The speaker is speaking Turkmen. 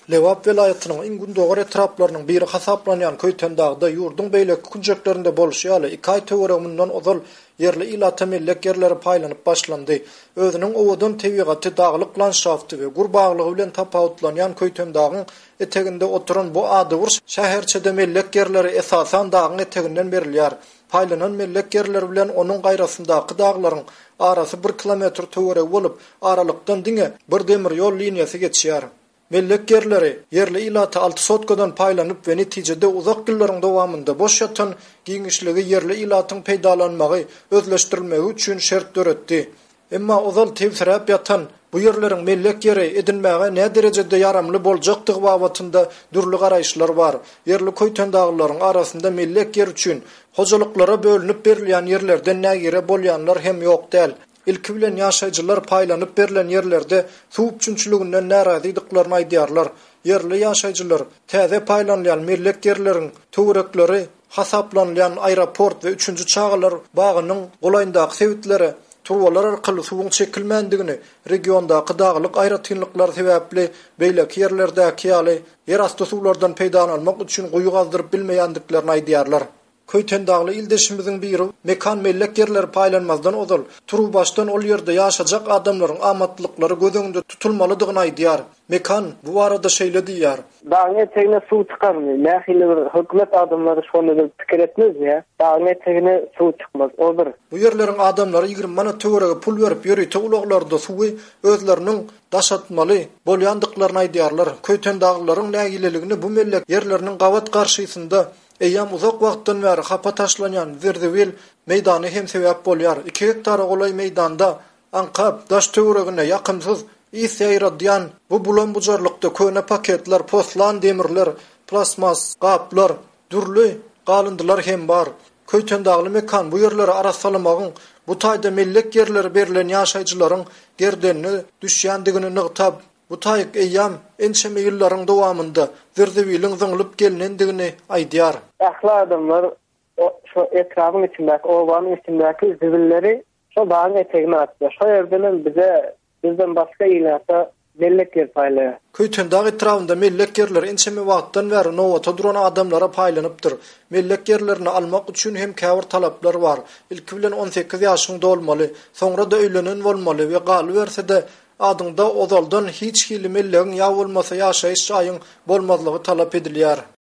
Lewap vilayatynyň iň gündogar etraplarynyň biri hasaplanýan Köýten dagda ýurdun beýleki künjeklerinde bolşýaly 2 aý töwereginden ozal yerli ilata mellek yerleri paýlanyp başlandy. Özüniň owadan tebigaty, daglyk landşafty we gurbaglygy bilen tapawutlanýan Köýten dagyň eteginde oturan bu ady-gurs şäherçede mellek yerleri esasan dagyň eteginden berilýär. Paýlanan mellek yerleri bilen onuň gaýrasyndaky daglaryň arasy 1 kilometr töwereg bolup, aralykdan diňe bir demir ýol liniýasy geçýär. Mellek yerleri yerli ilata 6 sotkadan paýlanyp we netijede uzak ýyllaryň dowamında boş ýatan giňişligi yerli ilatyň peýdalanmagy özleşdirilmegi üçin şert döretdi. Emma ozal tewsirap ýatan bu yerleriň mellek yeri edinmäge näme derejede yaramly boljakdygy babatynda dürli garaýşlar bar. Yerli Köýten daglaryň arasynda mellek yer üçin hojuluklara bölünip berilýän yerlerden nägire bolýanlar hem ýok däl. İlki bilen ýaşaýjylar paýlanyp berilen yerlerde suw üçünçüliginden närazydyklaryny aýdýarlar. Yerli ýaşaýjylar täze paýlanýan mellek yerleriň töwerekleri, hasaplanýan aeroport we 3-nji çağalar bagynyň golaýyndaky sebitleri, turwalar arkaly suwuň çekilmendigini, regiondaky daglyk aýratynlyklar sebäpli beýleki yerlerdäki ýaly ýerasty suwlardan peýdalanmak üçin guýu gazdyryp bilmeýändiklaryny aýdýarlar. Köýten dagly ildeşimiziň biri mekan mellek yerleri paýlanmazdan ozal, turup başdan ol ýerde ýaşajak adamlaryň amatlyklary gözüňde tutulmalydygyny aýdýar. Mekan bu arada şeýle diýär. Dağın etegine suw çykarmy? Nähili bir hökümet adamlary şonu da pikir etmez ýa. Dağın etegine suw çykmaz. O bir. Bu yerleriň adamlary 20 manat töwerege pul berip ýörüýte ulaglarda suwy özleriniň daşatmaly bolýandyklaryny aýdýarlar. Köýten daglaryň nägileligini bu mellek yerleriniň gawat garşysynda eýam uzak wagtdan bäri hapa taşlanýan Zerdewil meýdany hem sebäp bolýar. 2 hektar golay meýdanda ankap daş töweregine ýakymsyz ýaýradýan bu bulan bujarlykda köne paketler, poslan demirler, plasmas gaplar, dürli galyndylar hem bar. Köýten dagly mekan bu yerleri arasalamagyň bu taýda mellek yerleri berilen ýaşaýjylaryň gerdenini düşýändigini nygtap, bu taýyk eýam ençeme ýyllaryň dowamında Zerdewiliň zyňlyp gelinendigini aýdýar. Ähli adamlar şu etragyň içindäki, owanyň içindäki zibilleri şu dağın etegine atýar. Şu yerden bizden başga ilata mellek yer paýlaýar. Köýten dagy etrafynda mellek yerler ençeme wagtdan bäri nowata duran adamlara paýlanypdyr. Mellek yerlerini almak üçin hem käwir talaplar bar. Ilki bilen 18 ýaşyňda bolmaly, soňra da öýlenen bolmaly we galy berse-de adyňda ozaldan hiç hili mellegiň ýa bolmasa ýaşaýyş ýaýyň bolmazlygy talap edilýär.